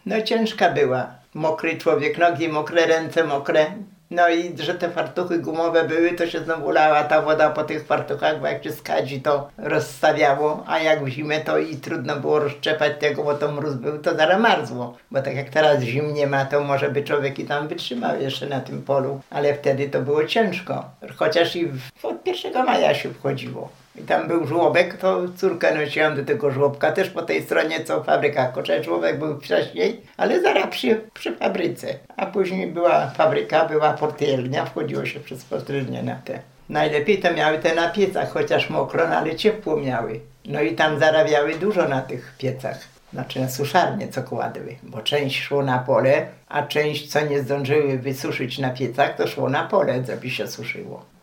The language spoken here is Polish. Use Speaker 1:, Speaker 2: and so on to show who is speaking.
Speaker 1: No ciężka była. Mokry człowiek, nogi mokre, ręce mokre. No i że te fartuchy gumowe były, to się znowu lała ta woda po tych fartuchach, bo jak się skadzi, to rozstawiało, a jak w zimę to i trudno było rozczepać tego, bo to mróz był, to zaraz marzło. Bo tak jak teraz zim nie ma, to może by człowiek i tam wytrzymał jeszcze na tym polu, ale wtedy to było ciężko. Chociaż i od 1 maja się wchodziło. I tam był żłobek, to córkę nosiłam do tego żłobka, też po tej stronie co fabryka Kocze. Żłobek był wcześniej, ale zaraz przy fabryce. A później była fabryka, była portiernia, wchodziło się przez portiernię na te. Najlepiej to miały te na piecach, chociaż mokro, no ale ciepło miały. No i tam zarabiały dużo na tych piecach. Znaczy na suszarnie co kładły, bo część szło na pole, a część co nie zdążyły wysuszyć na piecach, to szło na pole, żeby się suszyło.